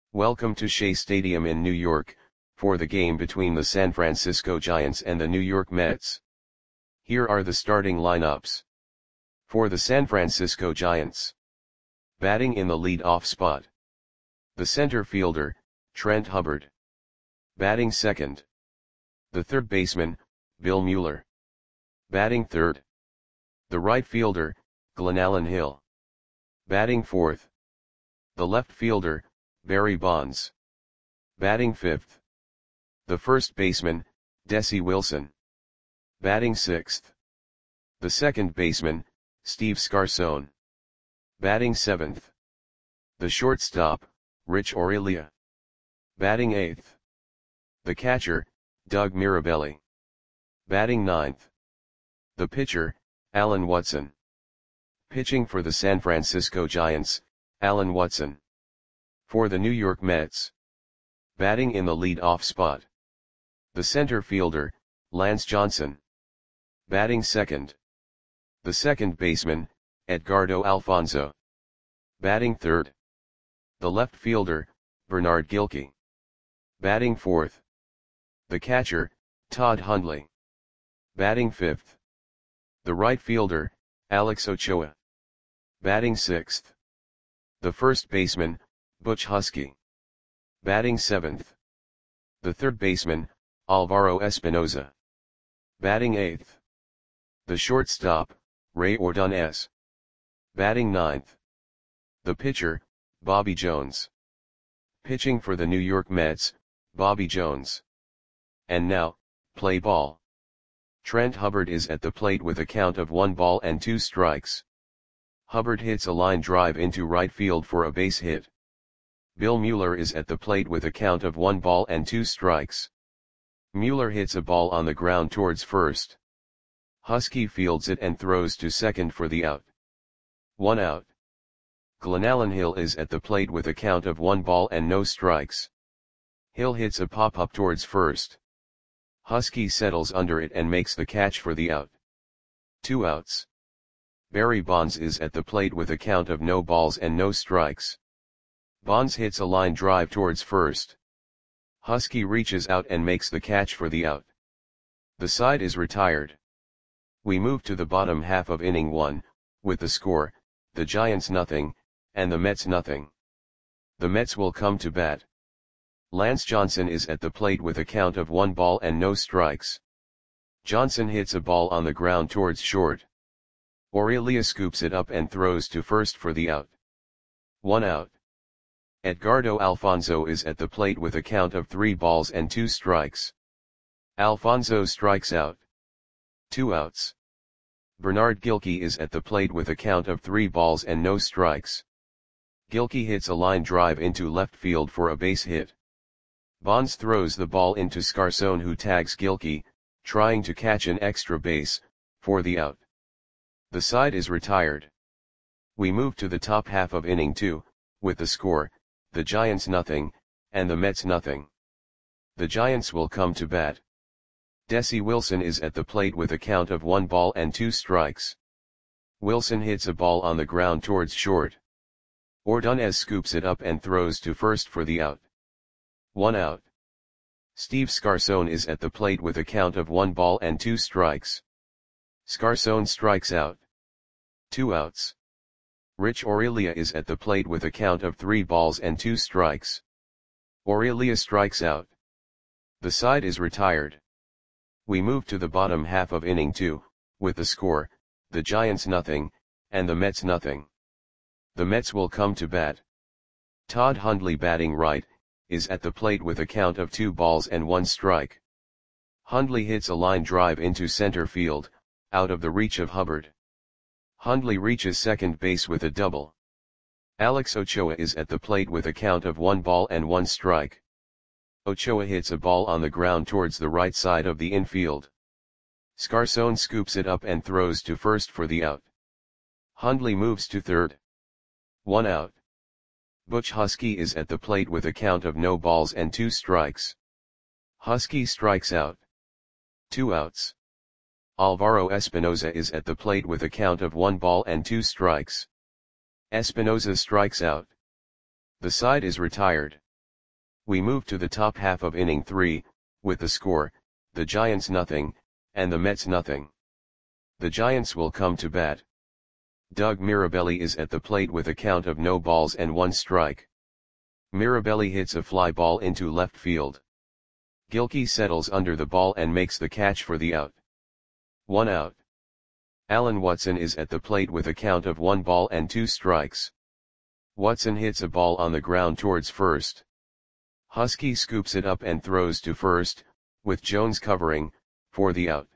Welcome to Shea Stadium in New York, for the game between the San Francisco Giants and the New York Mets. Here are the starting lineups. For the San Francisco Giants. Batting in the lead-off spot. The center fielder, Trent Hubbard. Batting second. The third baseman, Bill Mueller. Batting third. The right fielder, Glenallen Hill. Batting fourth. The left fielder, Barry Bonds. Batting fifth. The first baseman, Desi Wilson. Batting sixth. The second baseman, Steve Scarson. Batting seventh. The shortstop, Rich Aurelia. Batting eighth. The catcher, Doug Mirabelli. Batting ninth. The pitcher, Alan Watson. Pitching for the San Francisco Giants, Alan Watson. For the New York Mets. Batting in the lead-off spot. The center fielder, Lance Johnson. Batting second. The second baseman, Edgardo Alfonzo. Batting third. The left fielder, Bernard Gilkey. Batting fourth. The catcher, Todd Hundley. Batting fifth. The right fielder, Alex Ochoa. Batting sixth. The first baseman, Butch Husky. Batting seventh. The third baseman, Alvaro Espinoza. Batting eighth. The shortstop, Ray Ordonez. Batting ninth. The pitcher, Bobby Jones. Pitching for the New York Mets, Bobby Jones. And now, play ball. Trent Hubbard is at the plate with a count of 1-2 strikes. Hubbard hits a line drive into right field for a base hit. Bill Mueller is at the plate with a count of 1-2 strikes. Mueller hits a ball on the ground towards first. Husky fields it and throws to second for the out. 1 out. Glenallen Hill is at the plate with a count of 1-0 strikes. Hill hits a pop-up towards first. Husky settles under it and makes the catch for the out. 2 outs. Barry Bonds is at the plate with a count of no balls and no strikes. Bonds hits a line drive towards first. Husky reaches out and makes the catch for the out. The side is retired. We move to the bottom half of inning 1, with the score, the Giants nothing, and the Mets nothing. The Mets will come to bat. Lance Johnson is at the plate with a count of 1-0 strikes. Johnson hits a ball on the ground towards short. Aurelia scoops it up and throws to first for the out. 1 out. Edgardo Alfonzo is at the plate with a count of 3-2 strikes. Alfonzo strikes out. 2 outs. Bernard Gilkey is at the plate with a count of 3-0 strikes. Gilkey hits a line drive into left field for a base hit. Bonds throws the ball into Scarson, who tags Gilkey, trying to catch an extra base, for the out. The side is retired. We move to the top half of inning 2, with the score, the Giants nothing, and the Mets nothing. The Giants will come to bat. Desi Wilson is at the plate with a count of 1-2 strikes. Wilson hits a ball on the ground towards short. Ordonez scoops it up and throws to first for the out. 1 out. Steve Scarson is at the plate with a count of 1-2 strikes. Scarson strikes out. 2 outs. Rich Aurelia is at the plate with a count of 3-2 strikes. Aurelia strikes out. The side is retired. We move to the bottom half of inning 2, with the score, the Giants nothing, and the Mets nothing. The Mets will come to bat. Todd Hundley, batting right, is at the plate with a count of 2-1 strike. Hundley hits a line drive into center field, out of the reach of Hubbard. Hundley reaches second base with a double. Alex Ochoa is at the plate with a count of 1-1 strike. Ochoa hits a ball on the ground towards the right side of the infield. Scarson scoops it up and throws to first for the out. Hundley moves to third. 1 out. Butch Husky is at the plate with a count of no balls and 2 strikes. Husky strikes out. 2 outs. Alvaro Espinoza is at the plate with a count of 1-2 strikes. Espinoza strikes out. The side is retired. We move to the top half of inning 3, with the score, the Giants nothing, and the Mets nothing. The Giants will come to bat. Doug Mirabelli is at the plate with a count of no balls and 1 strike. Mirabelli hits a fly ball into left field. Gilkey settles under the ball and makes the catch for the out. 1 out. Alan Watson is at the plate with a count of 1 ball and 2 strikes. Watson hits a ball on the ground towards first. Husky scoops it up and throws to first, with Jones covering, for the out.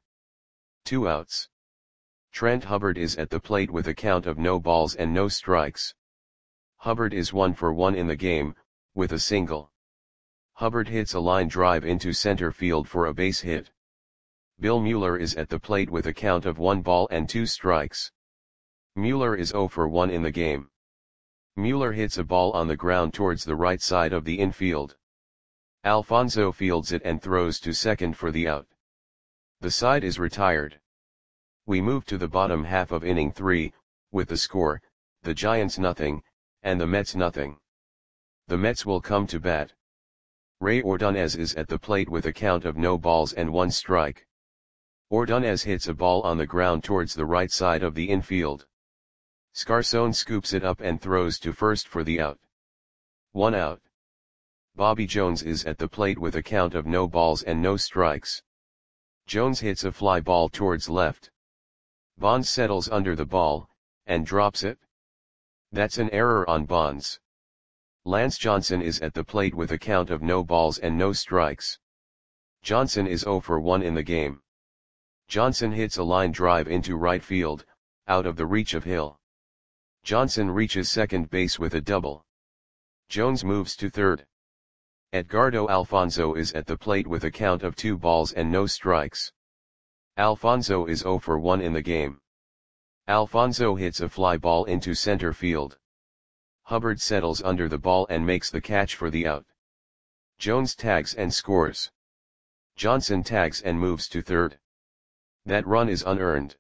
2 outs. Trent Hubbard is at the plate with a count of no balls and no strikes. Hubbard is 1 for 1 in the game, with a single. Hubbard hits a line drive into center field for a base hit. Bill Mueller is at the plate with a count of 1 ball and 2 strikes. Mueller is 0 for 1 in the game. Mueller hits a ball on the ground towards the right side of the infield. Alfonso fields it and throws to second for the out. The side is retired. We move to the bottom half of inning 3, with the score, the Giants nothing, and the Mets nothing. The Mets will come to bat. Ray Ordonez is at the plate with a count of no balls and 1 strike. Ordonez hits a ball on the ground towards the right side of the infield. Scarson scoops it up and throws to first for the out. 1 out. Bobby Jones is at the plate with a count of no balls and no strikes. Jones hits a fly ball towards left. Bonds settles under the ball, and drops it. That's an error on Bonds. Lance Johnson is at the plate with a count of no balls and no strikes. Johnson is 0 for 1 in the game. Johnson hits a line drive into right field, out of the reach of Hill. Johnson reaches second base with a double. Jones moves to third. Edgardo Alfonso is at the plate with a count of 2 balls and no strikes. Alfonso is 0 for 1 in the game. Alfonso hits a fly ball into center field. Hubbard settles under the ball and makes the catch for the out. Jones tags and scores. Johnson tags and moves to third. That run is unearned.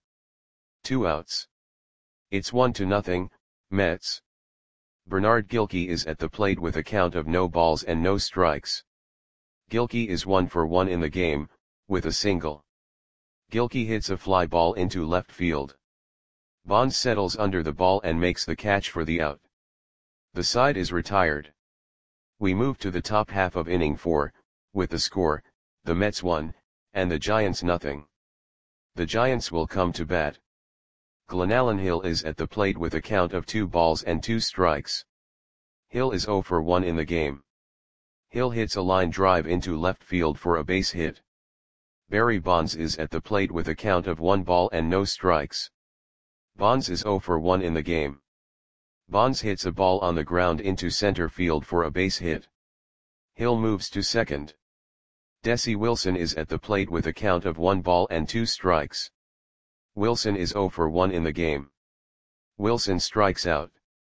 2 outs. It's 1-0, Mets. Bernard Gilkey is at the plate with a count of no balls and no strikes. Gilkey is 1 for 1 in the game, with a single. Gilkey hits a fly ball into left field. Bonds settles under the ball and makes the catch for the out. The side is retired. We move to the top half of inning 4, with the score, the Mets 1, and the Giants nothing. The Giants will come to bat. Glenallen Hill is at the plate with a count of 2 balls and 2 strikes. Hill is 0 for 1 in the game. Hill hits a line drive into left field for a base hit. Barry Bonds is at the plate with a count of 1 ball and no strikes. Bonds is 0 for 1 in the game. Bonds hits a ball on the ground into center field for a base hit. Hill moves to second. Desi Wilson is at the plate with a count of 1 ball and 2 strikes. Wilson is 0 for 1 in the game. Wilson strikes out.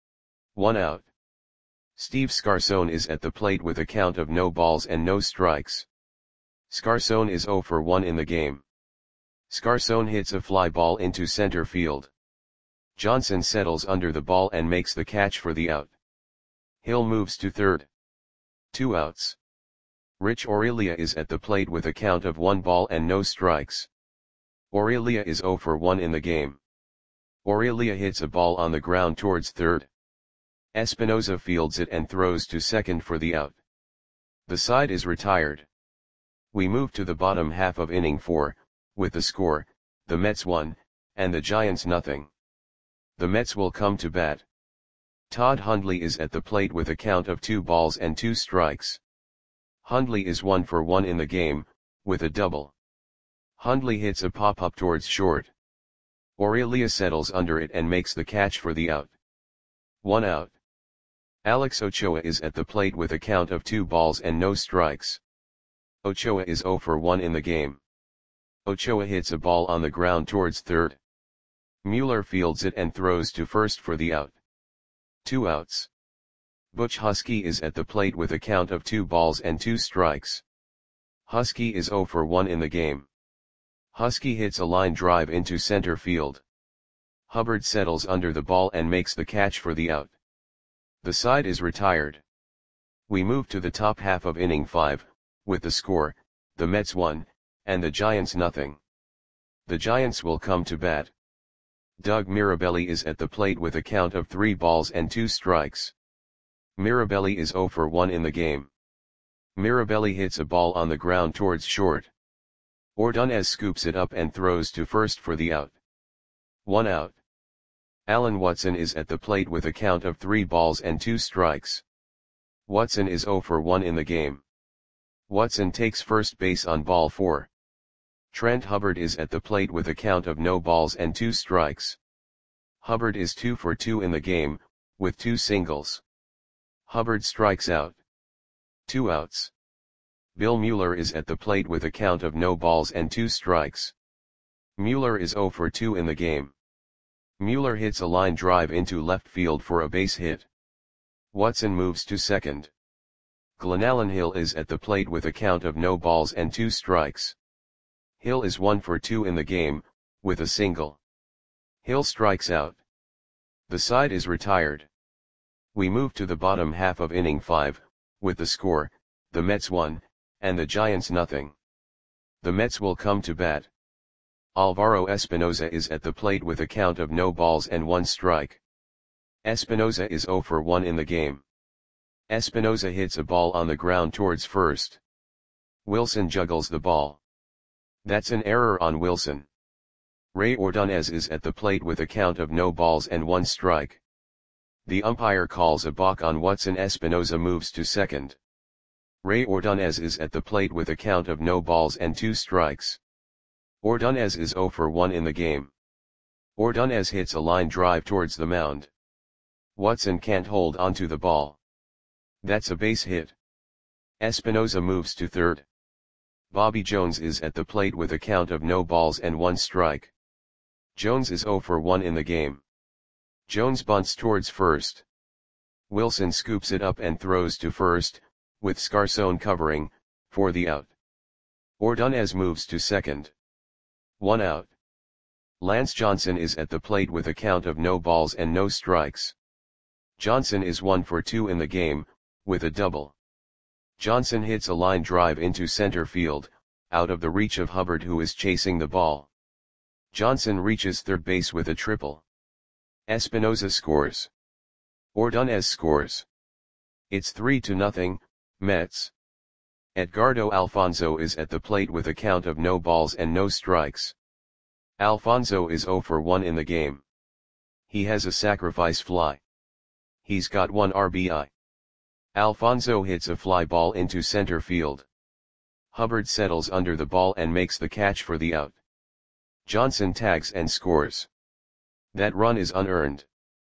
1 out. Steve Scarson is at the plate with a count of no balls and no strikes. Scarson is 0 for 1 in the game. Scarson hits a fly ball into center field. Johnson settles under the ball and makes the catch for the out. Hill moves to third. 2 outs. Rich Aurelia is at the plate with a count of 1 ball and no strikes. Aurelia is 0 for 1 in the game. Aurelia hits a ball on the ground towards third. Espinoza fields it and throws to second for the out. The side is retired. We move to the bottom half of inning 4, with the score, the Mets 1, and the Giants nothing. The Mets will come to bat. Todd Hundley is at the plate with a count of 2 balls and 2 strikes. Hundley is 1 for 1 in the game, with a double. Hundley hits a pop-up towards short. Aurelia settles under it and makes the catch for the out. 1 out. Alex Ochoa is at the plate with a count of 2 balls and no strikes. Ochoa is 0 for 1 in the game. Ochoa hits a ball on the ground towards third. Mueller fields it and throws to first for the out. 2 outs. Butch Husky is at the plate with a count of 2 balls and 2 strikes. Husky is 0 for 1 in the game. Husky hits a line drive into center field. Hubbard settles under the ball and makes the catch for the out. The side is retired. We move to the top half of inning 5, with the score, the Mets 1, and the Giants nothing. The Giants will come to bat. Doug Mirabelli is at the plate with a count of 3 balls and 2 strikes. Mirabelli is 0 for 1 in the game. Mirabelli hits a ball on the ground towards short. Ordonez scoops it up and throws to first for the out. 1 out. Alan Watson is at the plate with a count of 3 balls and 2 strikes. Watson is 0 for 1 in the game. Watson takes first base on ball 4. Trent Hubbard is at the plate with a count of no balls and 2 strikes. Hubbard is 2 for 2 in the game, with 2 singles. Hubbard strikes out. 2 outs. Bill Mueller is at the plate with a count of no balls and 2 strikes. Mueller is 0 for 2 in the game. Mueller hits a line drive into left field for a base hit. Watson moves to second. Glenallen Hill is at the plate with a count of no balls and 2 strikes. Hill is 1 for 2 in the game, with a single. Hill strikes out. The side is retired. We move to the bottom half of inning 5, with the score, the Mets 1, and the Giants nothing. The Mets will come to bat. Alvaro Espinoza is at the plate with a count of no balls and 1 strike. Espinoza is 0 for 1 in the game. Espinoza hits a ball on the ground towards first. Wilson juggles the ball. That's an error on Wilson. Ray Ordonez is at the plate with a count of no balls and 1 strike. The umpire calls a balk on Watson. Espinoza moves to second. Ray Ordonez is at the plate with a count of no balls and 2 strikes. Ordonez is 0 for 1 in the game. Ordonez hits a line drive towards the mound. Watson can't hold onto the ball. That's a base hit. Espinoza moves to third. Bobby Jones is at the plate with a count of no balls and 1 strike. Jones is 0 for 1 in the game. Jones bunts towards first. Wilson scoops it up and throws to first, with Scarson covering, for the out. Ordonez moves to second. 1 out. Lance Johnson is at the plate with a count of no balls and no strikes. Johnson is 1 for 2 in the game, with a double. Johnson hits a line drive into center field, out of the reach of Hubbard, who is chasing the ball. Johnson reaches third base with a triple. Espinoza scores. Ordonez scores. It's 3-0, Mets. Edgardo Alfonzo is at the plate with a count of no balls and no strikes. Alfonzo is 0 for 1 in the game. He has a sacrifice fly. He's got 1 RBI. Alfonzo hits a fly ball into center field. Hubbard settles under the ball and makes the catch for the out. Johnson tags and scores. That run is unearned.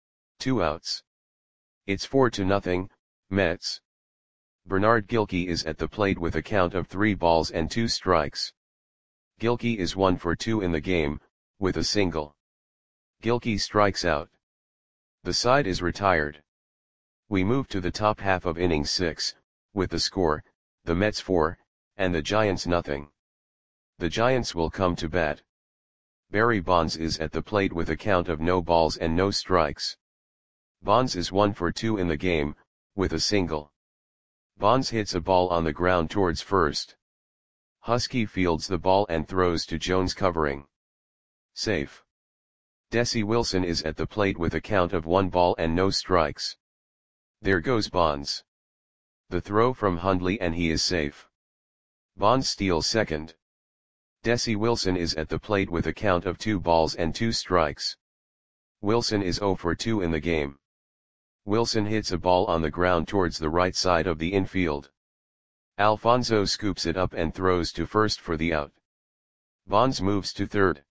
2 outs. It's 4-0, Mets. Bernard Gilkey is at the plate with a count of 3 balls and 2 strikes. Gilkey is 1 for 2 in the game, with a single. Gilkey strikes out. The side is retired. We move to the top half of inning 6, with the score, the Mets 4, and the Giants nothing. The Giants will come to bat. Barry Bonds is at the plate with a count of no balls and no strikes. Bonds is 1 for 2 in the game, with a single. Bonds hits a ball on the ground towards first. Husky fields the ball and throws to Jones covering. Safe. Desi Wilson is at the plate with a count of 1 ball and no strikes. There goes Bonds. The throw from Hundley and he is safe. Bonds steals second. Desi Wilson is at the plate with a count of 2 balls and 2 strikes. Wilson is 0 for 2 in the game. Wilson hits a ball on the ground towards the right side of the infield. Alfonzo scoops it up and throws to first for the out. Bonds moves to third.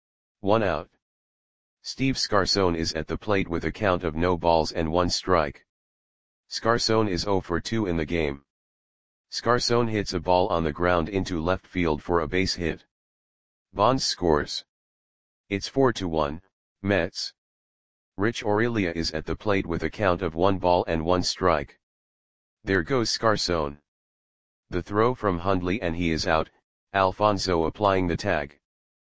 1 out. Steve Scarson is at the plate with a count of no balls and 1 strike. Scarson is 0 for 2 in the game. Scarson hits a ball on the ground into left field for a base hit. Bonds scores. It's 4-1, Mets. Rich Aurelia is at the plate with a count of 1 ball and 1 strike. There goes Scarson. The throw from Hundley and he is out, Alfonzo applying the tag.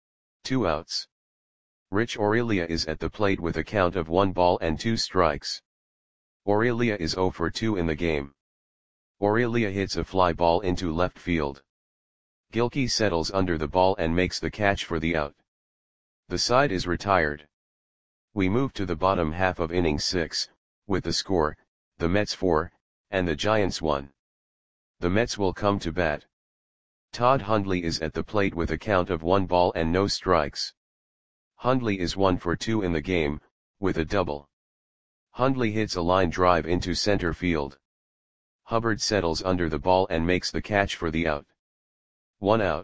2 outs. Rich Aurelia is at the plate with a count of 1 ball and 2 strikes. Aurelia is 0 for 2 in the game. Aurelia hits a fly ball into left field. Gilkey settles under the ball and makes the catch for the out. The side is retired. We move to the bottom half of inning 6, with the score, the Mets 4, and the Giants 1. The Mets will come to bat. Todd Hundley is at the plate with a count of 1 ball and no strikes. Hundley is 1 for 2 in the game, with a double. Hundley hits a line drive into center field. Hubbard settles under the ball and makes the catch for the out. 1 out.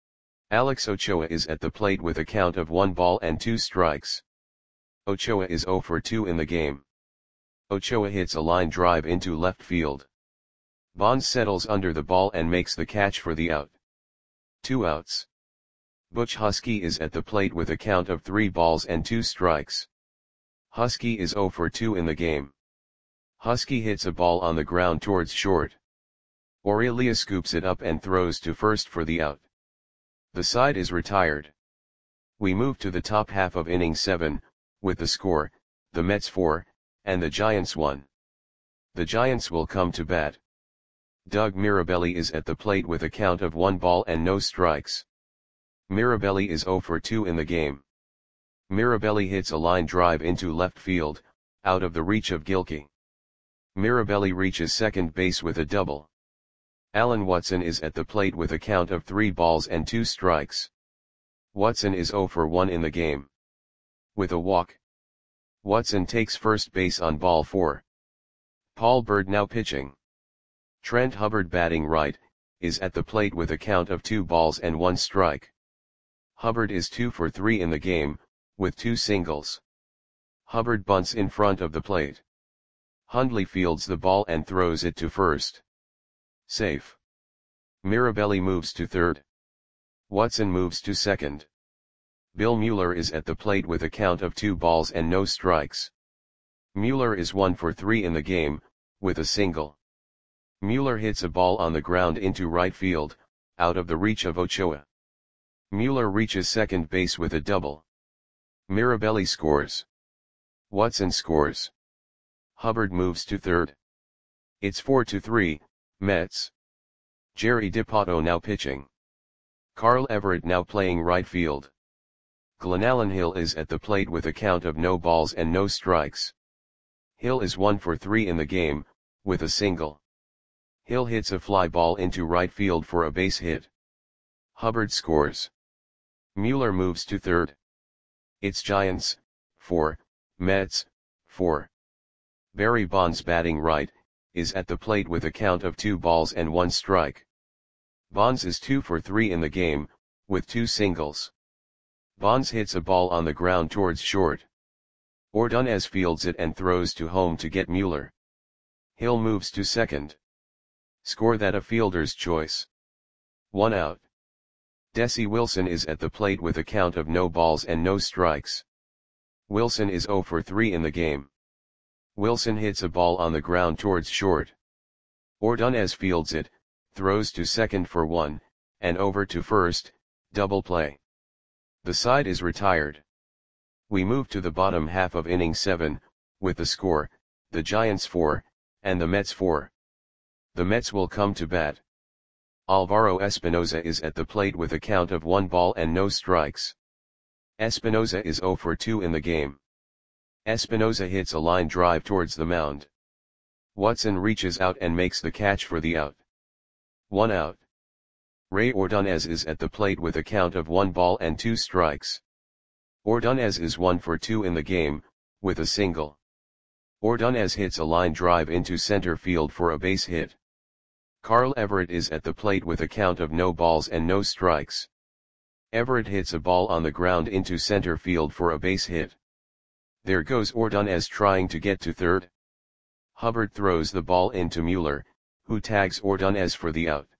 Alex Ochoa is at the plate with a count of 1 ball and 2 strikes. Ochoa is 0 for 2 in the game. Ochoa hits a line drive into left field. Bonds settles under the ball and makes the catch for the out. 2 outs. Butch Husky is at the plate with a count of 3 balls and 2 strikes. Husky is 0 for 2 in the game. Husky hits a ball on the ground towards short. Aurelia scoops it up and throws to first for the out. The side is retired. We move to the top half of inning 7, with the score, the Mets 4, and the Giants 1. The Giants will come to bat. Doug Mirabelli is at the plate with a count of 1 ball and no strikes. Mirabelli is 0 for 2 in the game. Mirabelli hits a line drive into left field, out of the reach of Gilkey. Mirabelli reaches second base with a double. Alan Watson is at the plate with a count of 3 balls and 2 strikes. Watson is 0 for 1 in the game. With a walk. Watson takes first base on ball 4. Paul Bird now pitching. Trent Hubbard batting right, is at the plate with a count of 2 balls and 1 strike. Hubbard is 2 for 3 in the game, with 2 singles. Hubbard bunts in front of the plate. Hundley fields the ball and throws it to first. Safe. Mirabelli moves to third. Watson moves to second. Bill Mueller is at the plate with a count of 2 balls and no strikes. Mueller is 1 for 3 in the game, with a single. Mueller hits a ball on the ground into right field, out of the reach of Ochoa. Mueller reaches second base with a double. Mirabelli scores. Watson scores. Hubbard moves to third. It's 4-3, Mets. Jerry DiPato now pitching. Carl Everett now playing right field. Glenallen Hill is at the plate with a count of no balls and no strikes. Hill is 1 for 3 in the game, with a single. Hill hits a fly ball into right field for a base hit. Hubbard scores. Mueller moves to third. It's Giants, 4, Mets, 4. Barry Bonds batting right, is at the plate with a count of 2 balls and 1 strike. Bonds is 2 for 3 in the game, with 2 singles. Bonds hits a ball on the ground towards short. Ordonez fields it and throws to home to get Mueller. Hill moves to second. Score that a fielder's choice. 1 out. Desi Wilson is at the plate with a count of no balls and no strikes. Wilson is 0 for 3 in the game. Wilson hits a ball on the ground towards short. Ordonez fields it, throws to second for 1, and over to first, double play. The side is retired. We move to the bottom half of inning 7, with the score, the Giants 4, and the Mets 4. The Mets will come to bat. Alvaro Espinoza is at the plate with a count of 1 ball and no strikes. Espinoza is 0 for 2 in the game. Espinoza hits a line drive towards the mound. Watson reaches out and makes the catch for the out. 1 out. Ray Ordonez is at the plate with a count of 1 ball and 2 strikes. Ordonez is 1 for 2 in the game, with a single. Ordonez hits a line drive into center field for a base hit. Carl Everett is at the plate with a count of no balls and no strikes. Everett hits a ball on the ground into center field for a base hit. There goes Ordonez trying to get to third. Hubbard throws the ball into Mueller, who tags Ordonez for the out.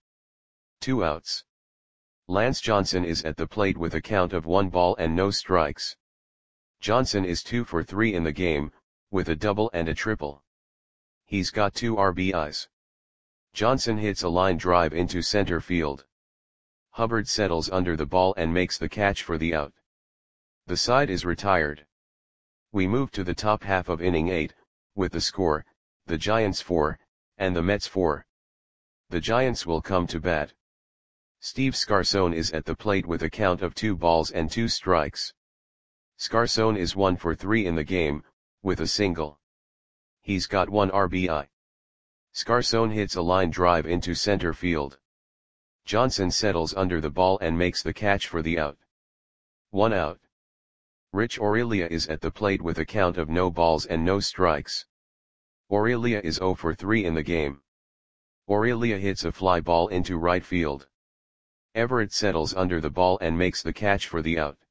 2 outs. Lance Johnson is at the plate with a count of 1 ball and no strikes. Johnson is 2 for 3 in the game, with a double and a triple. He's got 2 RBIs. Johnson hits a line drive into center field. Hubbard settles under the ball and makes the catch for the out. The side is retired. We move to the top half of inning 8, with the score, the Giants 4, and the Mets 4. The Giants will come to bat. Steve Scarson is at the plate with a count of 2 balls and 2 strikes. Scarson is 1 for 3 in the game, with a single. He's got 1 RBI. Scarson hits a line drive into center field. Johnson settles under the ball and makes the catch for the out. 1 out. Rich Aurelia is at the plate with a count of no balls and no strikes. Aurelia is 0 for 3 in the game. Aurelia hits a fly ball into right field. Everett settles under the ball and makes the catch for the out.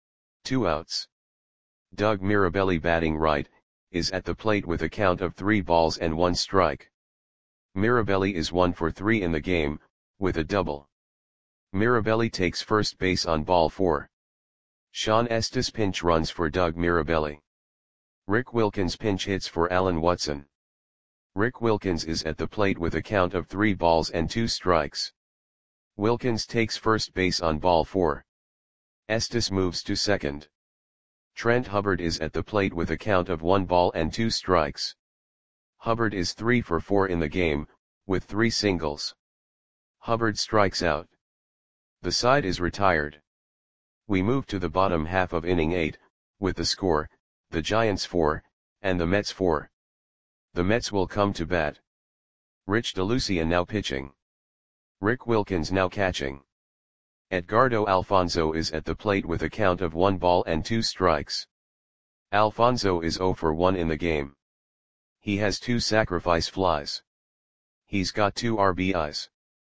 2 outs. Doug Mirabelli, batting right, is at the plate with a count of 3 balls and 1 strike. Mirabelli is 1 for 3 in the game, with a double. Mirabelli takes first base on ball 4. Sean Estes pinch runs for Doug Mirabelli. Rick Wilkins pinch hits for Alan Watson. Rick Wilkins is at the plate with a count of 3 balls and 2 strikes. Wilkins takes first base on ball 4. Estes moves to second. Trent Hubbard is at the plate with a count of 1 ball and 2 strikes. Hubbard is 3 for 4 in the game, with 3 singles. Hubbard strikes out. The side is retired. We move to the bottom half of inning 8, with the score, the Giants 4, and the Mets 4. The Mets will come to bat. Rich DeLucia now pitching. Rick Wilkins now catching. Edgardo Alfonzo is at the plate with a count of 1 ball and 2 strikes. Alfonzo is 0 for 1 in the game. He has 2 sacrifice flies. He's got 2 RBIs.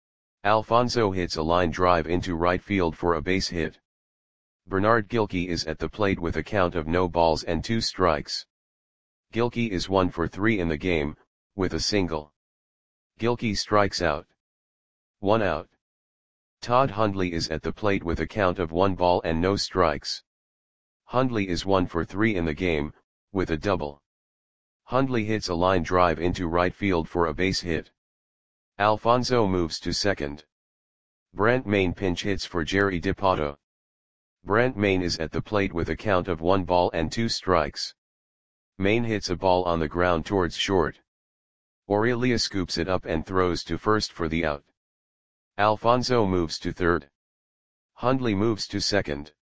Alfonzo hits a line drive into right field for a base hit. Bernard Gilkey is at the plate with a count of no balls and 2 strikes. Gilkey is 1 for 3 in the game, with a single. Gilkey strikes out. 1 out. Todd Hundley is at the plate with a count of 1 ball and no strikes. Hundley is 1 for 3 in the game, with a double. Hundley hits a line drive into right field for a base hit. Alfonzo moves to second. Brent Mayne pinch hits for Jerry Dipoto. Brent Mayne is at the plate with a count of 1 ball and 2 strikes. Mayne hits a ball on the ground towards short. Aurelia scoops it up and throws to first for the out. Alfonzo moves to third. Hundley moves to second.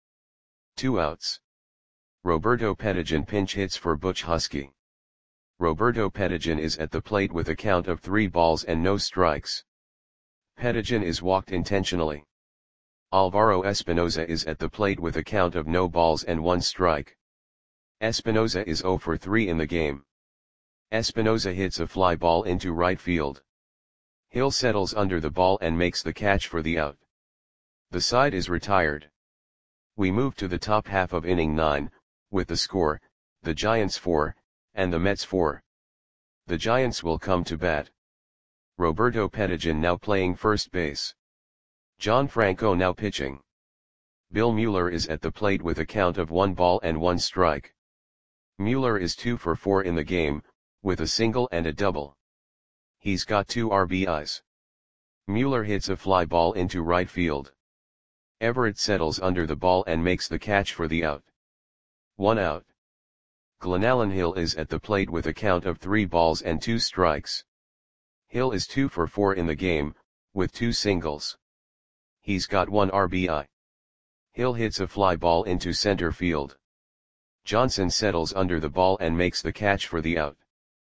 2 outs. Roberto Pettigian pinch hits for Butch Husky. Roberto Pettigian is at the plate with a count of 3 balls and no strikes. Pettigian is walked intentionally. Alvaro Espinoza is at the plate with a count of no balls and 1 strike. Espinoza is 0 for 3 in the game. Espinoza hits a fly ball into right field. Hill settles under the ball and makes the catch for the out. The side is retired. We move to the top half of inning 9, with the score, the Giants 4, and the Mets 4. The Giants will come to bat. Roberto Pettigian now playing first base. John Franco now pitching. Bill Mueller is at the plate with a count of 1 ball and 1 strike. Mueller is 2 for 4 in the game, with a single and a double. He's got 2 RBIs. Mueller hits a fly ball into right field. Everett settles under the ball and makes the catch for the out. 1 out. Glenallen Hill is at the plate with a count of 3 balls and 2 strikes. Hill is 2 for 4 in the game, with 2 singles. He's got 1 RBI. Hill hits a fly ball into center field. Johnson settles under the ball and makes the catch for the out.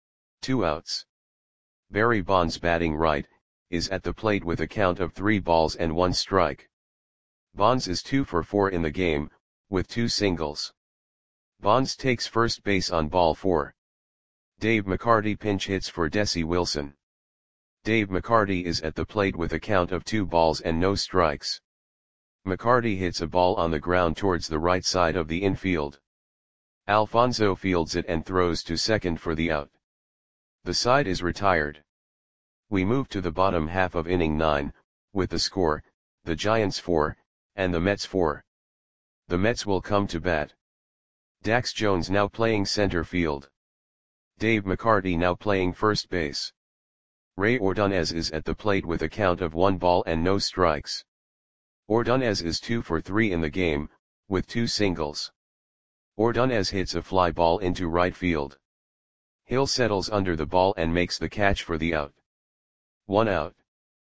2 outs. Barry Bonds, batting right, is at the plate with a count of 3 balls and 1 strike. Bonds is 2 for 4 in the game, with 2 singles. Bonds takes first base on ball 4. Dave McCarty pinch hits for Desi Wilson. Dave McCarty is at the plate with a count of 2 balls and no strikes. McCarty hits a ball on the ground towards the right side of the infield. Alfonzo fields it and throws to second for the out. The side is retired. We move to the bottom half of inning 9, with the score, the Giants 4, and the Mets 4. The Mets will come to bat. Dax Jones now playing center field. Dave McCarty now playing first base. Ray Ordonez is at the plate with a count of 1 ball and no strikes. Ordonez is 2 for 3 in the game, with 2 singles. Ordonez hits a fly ball into right field. Hill settles under the ball and makes the catch for the out. 1 out.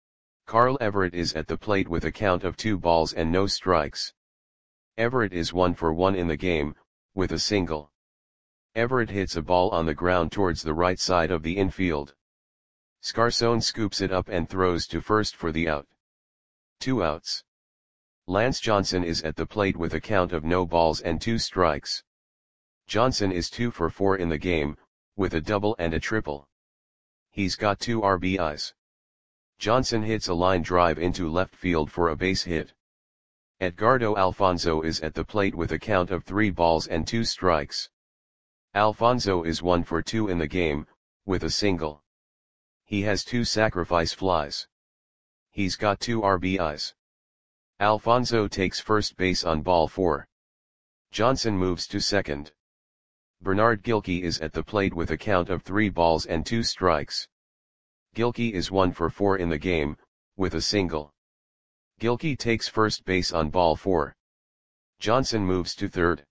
Carl Everett is at the plate with a count of 2 balls and no strikes. Everett is 1 for 1 in the game, with a single. Everett hits a ball on the ground towards the right side of the infield. Scarson scoops it up and throws to first for the out. 2 outs. Lance Johnson is at the plate with a count of no balls and 2 strikes. Johnson is 2 for 4 in the game, with a double and a triple. He's got 2 RBIs. Johnson hits a line drive into left field for a base hit. Edgardo Alfonzo is at the plate with a count of 3 balls and 2 strikes. Alfonzo is 1 for 2 in the game, with a single. He has 2 sacrifice flies. He's got 2 RBIs. Alfonzo takes first base on ball 4. Johnson moves to second. Bernard Gilkey is at the plate with a count of 3 balls and 2 strikes. Gilkey is 1 for 4 in the game, with a single. Gilkey takes first base on ball 4. Johnson moves to third.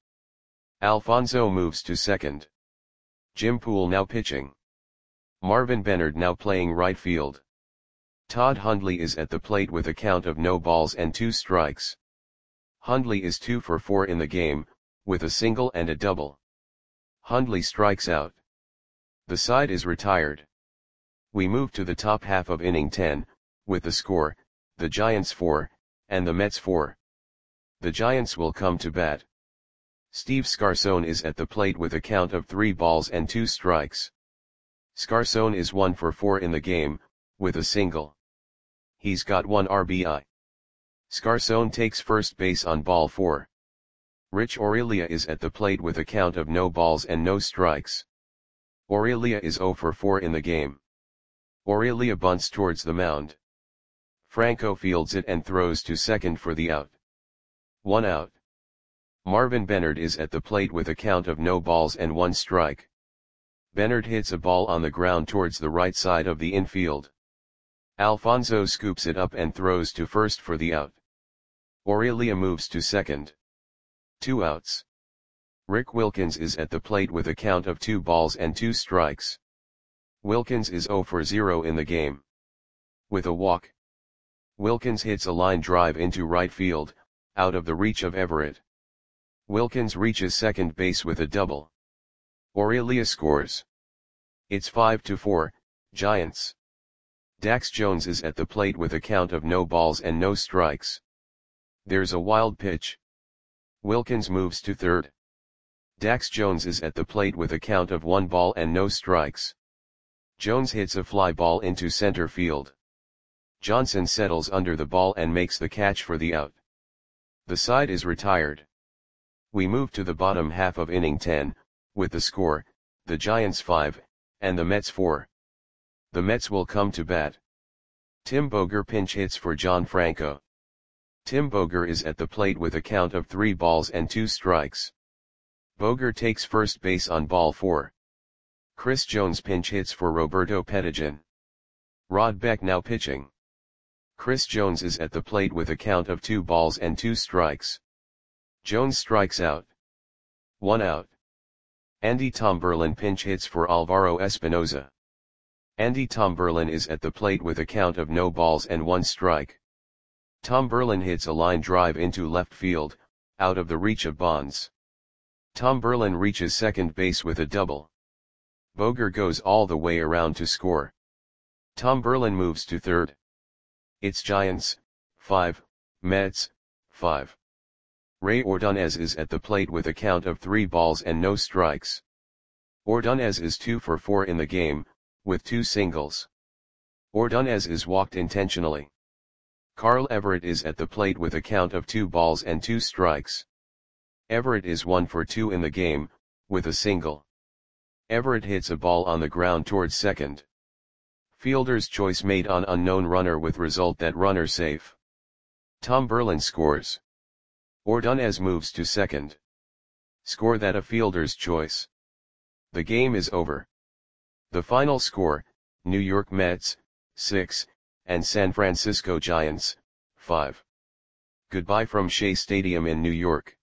Alfonzo moves to second. Jim Poole now pitching. Marvin Bennard now playing right field. Todd Hundley is at the plate with a count of no balls and 2 strikes. Hundley is 2 for 4 in the game, with a single and a double. Hundley strikes out. The side is retired. We move to the top half of inning 10, with the score, the Giants 4, and the Mets 4. The Giants will come to bat. Steve Scarson is at the plate with a count of 3 balls and 2 strikes. Scarson is 1 for 4 in the game, with a single. He's got 1 RBI. Scarson takes first base on ball 4. Rich Aurelia is at the plate with a count of no balls and no strikes. Aurelia is 0 for 4 in the game. Aurelia bunts towards the mound. Franco fields it and throws to second for the out. 1 out. Marvin Bennard is at the plate with a count of no balls and 1 strike. Bennard hits a ball on the ground towards the right side of the infield. Alfonzo scoops it up and throws to first for the out. Aurelia moves to second. 2 outs. Rick Wilkins is at the plate with a count of 2 balls and 2 strikes. Wilkins is 0 for 0 in the game. With a walk. Wilkins hits a line drive into right field, out of the reach of Everett. Wilkins reaches second base with a double. Aurelia scores. It's 5-4, Giants. Dax Jones is at the plate with a count of no balls and no strikes. There's a wild pitch. Wilkins moves to third. Dax Jones is at the plate with a count of 1 ball and no strikes. Jones hits a fly ball into center field. Johnson settles under the ball and makes the catch for the out. The side is retired. We move to the bottom half of inning 10, with the score, the Giants 5, and the Mets 4. The Mets will come to bat. Tim Boger pinch hits for John Franco. Tim Boger is at the plate with a count of 3 balls and 2 strikes. Boger takes first base on ball 4. Chris Jones pinch hits for Roberto Pettigian. Rod Beck now pitching. Chris Jones is at the plate with a count of 2 balls and 2 strikes. Jones strikes out. 1 out. Andy Tomberlin pinch hits for Alvaro Espinoza. Andy Tomberlin is at the plate with a count of no balls and 1 strike. Tomberlin hits a line drive into left field, out of the reach of Bonds. Tomberlin reaches second base with a double. Boger goes all the way around to score. Tomberlin moves to third. It's Giants, 5, Mets, 5. Ray Ordonez is at the plate with a count of 3 balls and no strikes. Ordonez is 2 for 4 in the game, with 2 singles. Ordonez is walked intentionally. Carl Everett is at the plate with a count of 2 balls and 2 strikes. Everett is 1 for 2 in the game, with a single. Everett hits a ball on the ground towards second. Fielder's choice made on unknown runner with result that runner safe. Tomberlin scores. Ordonez moves to second. Score that a fielder's choice. The game is over. The final score, New York Mets, 6, and San Francisco Giants, 5. Goodbye from Shea Stadium in New York.